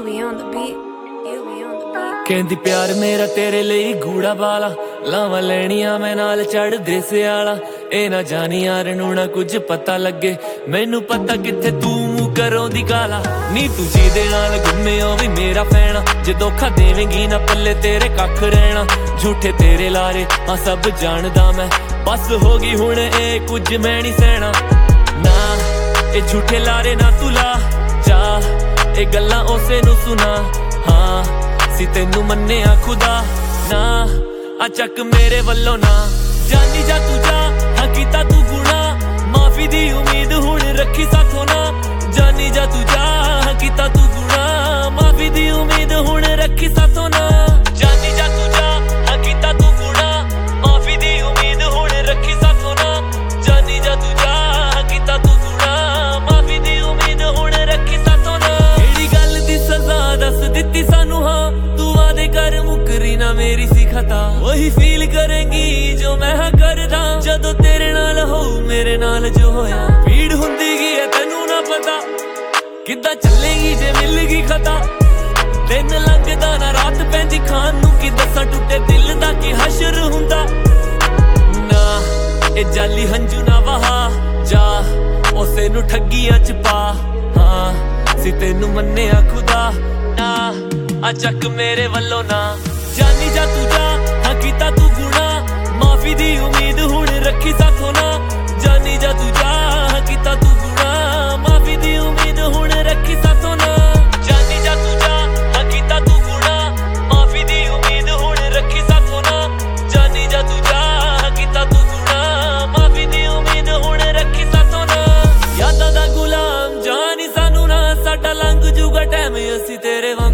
be on the beat. You be on the beat. ਕਹਿੰਦੀ ਪਿਆਰ ਮੇਰਾ ਤੇਰੇ ਲਈ ਗੂੜਾ ਵਾਲਾ ਲਾਵਾਂ ਲੈਣੀਆਂ ਮੈਂ ਨਾਲ ਚੜ੍ਹਦੇ ਸਿਆਲਾ ਇਹ ਨਾ ਜਾਣੀ ਯਾਰ ਨੂੰ ਨਾ ਕੁਝ ਪਤਾ ਲੱਗੇ ਮੈਨੂੰ ਪਤਾ ਕਿੱਥੇ ਤੂੰ ਮੂੰਹ ਕਰੋਂ ਦੀ ਗਾਲਾ ਨੀ ਤੂੰ ਜਿਹਦੇ ਨਾਲ ਘੁੰਮੇ ਉਹ ਵੀ ਮੇਰਾ ਫੈਣਾ ਜੇ ਧੋਖਾ ਦੇਵੇਂਗੀ ਨਾ ਪੱਲੇ ਤੇਰੇ ਕੱਖ ਰਹਿਣਾ ਝੂਠੇ ਤੇਰੇ ਲਾਰੇ ਹਾਂ ਸਭ ਜਾਣਦਾ ਮੈਂ ਬਸ ਹੋ ਗਈ ਹੁਣ ਇਹ ਕੁਝ ਮੈਂ ਨਹੀਂ ਸਹਿਣਾ ਨਾ ਇਹ ਝੂਠੇ ਲਾਰੇ ਨਾ ਤੂੰ ਲਾ ਜਾ ਇਹ ਗੱਲਾਂ ਉਸੇ ਨੂੰ ਸੁਣਾ ਹਾਂ ਸੀ ਤੈਨੂੰ ਮੰਨਿਆ ਖੁਦਾ ਨਾ ਆ ਚੱਕ ਮੇਰੇ ਵੱਲੋਂ ਨਾ ਜਾਨੀ ਜਾ ਤੂੰ ਜਾ ਹਾਂ ਕੀਤਾ ਤੂੰ ਗੁਨਾਹ ਮਾਫੀ ਦੀ ਉਮੀਦ ਹੁਣ ਰੱਖੀ ਸਾਥੋਂ ਨਾ ਜਾਨੀ ਜਾ ਤੂੰ ਜਾ ਹਾਂ ਕੀਤਾ ਤੂੰ ਗੁਨਾਹ ਮਾਫੀ ਦੀ ਉਮੀਦ ਹੁਣ ਰੱਖੀ ਸਾਥੋਂ ਨਾ ਜਾਨੀ ਜਾ ਤੂੰ ਜਾ ਹਾਂ ਕੀਤਾ ਤੂੰ ਗੁਨਾਹ ਮਾਫੀ ਦੀ ਉਮੀਦ ਹੁਣ ਰੱਖੀ ਸਾਥੋਂ ਨਾ ਜਾਨੀ ਜਾ ਤੂੰ ਜਾ ਹਾਂ ਕੀਤਾ ਤੂੰ ਗੁਨਾਹ ਮਾਫੀ ਦੀ ਉਮੀਦ ਹੁਣ ਰੱਖੀ ਸਾਥੋਂ ਨਾ ਕਿਹੜੀ ਗੱਲ ਦੀ ਸਜ਼ਾ ਦੱਸ ਦਿੱਤੀ ਸਾਨੂੰ ਹਾਂ ਤੂੰ ਵਾਦੇ ਕਰ ਮੁਕਰੀ ਨਾ ਮੇਰੀ ਸੀ ਖਤਾ ਉਹੀ ਫੀਲ ਕਰੇਂਗੀ ਜੋ ਮੈਂ ਹਾਂ ਕਰਦਾ ਜਦੋਂ ਤੇਰੇ ਨਾਲ ਹੋਊ ਮੇਰੇ ਨਾਲ ਜੋ ਹੋਇਆ ਭੀੜ ਹੁੰਦੀ ਗਈ ਹੈ ਤੈਨੂੰ ਨਾ ਪਤਾ ਕਿੱਦਾਂ ਚੱਲੇਗੀ ਜੇ ਮਿਲ ਗਈ ਖਤਾ ਦਿਨ ਲੰਘਦਾ ਨਾ ਰਾਤ ਪੈਂਦੀ ਖਾਣ ਨੂੰ ਕੀ ਦੱਸਾਂ ਟੁੱਟੇ ਦਿਲ ਦਾ ਕੀ ਹਸ਼ਰ ਹੁੰਦਾ ਨਾ ਇਹ ਜਾਲੀ ਹੰਝੂ ਨਾ ਵਹਾ ਜਾ ਉਸੇ ਨੂੰ ਠੱਗੀਆਂ ਚ ਪਾ ਹਾਂ ਸੀ ਤੈਨੂੰ ਮੰਨਿਆ ਖੁਦਾ ਨਾ ਆ ਚੱਕ ਮੇਰੇ ਵੱਲੋਂ ਨਾ ਜਾਨੀ ਜਾ ਤੂੰ ਜਾ ਹਾਂ ਕੀਤਾ ਤੂੰ ਗੁਨਾਹ ਮਾਫੀ ਦੀ ਉਮੀਦ ਹੁਣ ਰੱਖੀ ਸਾਥੋਂ ਨਾ ਜਾਨੀ ਜਾ ਤੂੰ ਜਾ ਹਾਂ ਕੀਤਾ ਤੂੰ ਗੁਨਾਹ ਮਾਫੀ ਦੀ ਉਮੀਦ ਹੁਣ ਰੱਖੀ ਸਾਥੋਂ ਨਾ ਜਾਨੀ ਜਾ ਤੂੰ ਜਾ ਹਾਂ ਕੀਤਾ ਤੂੰ ਗੁਨਾਹ ਮਾਫੀ ਦੀ ਉਮੀਦ ਹੁਣ ਰੱਖੀ ਸਾਥੋਂ ਨਾ ਜਾਨੀ ਜਾ ਤੂੰ ਜਾ ਹਾਂ ਕੀਤਾ ਤੂੰ ਗੁਨਾਹ ਮਾਫੀ ਦੀ ਉਮੀਦ ਹੁਣ ਰੱਖੀ ਸਾਥੋਂ ਨਾ ਯਾਦਾਂ ਦਾ ਗੁਲਾਮ ਜਾਨੀ ਸਾਨੂੰ ਨਾ ਸਾਡਾ ਲੰਘ ਜੂਗਾ ਟਾਈਮ ਅਸੀਂ ਤੇਰੇ